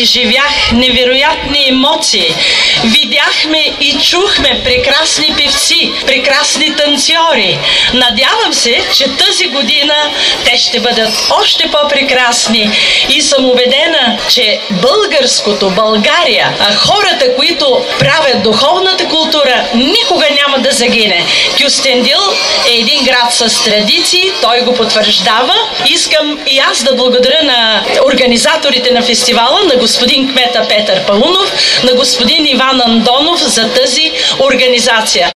изживях невероятни емоции. Видяхме и чухме прекрасни певци, прекрасни танцори. Надявам се, че тази година те ще бъдат още по-прекрасни и съм убедена, че българското, България, хората, които правят духовната култура, никога няма да загине. Кюстендил е един град с традиции, той го потвърждава. Искам и аз да благодаря на организаторите на фестивала, на господин кмета Петър Паунов, на господин Иван Андонов за тази организация.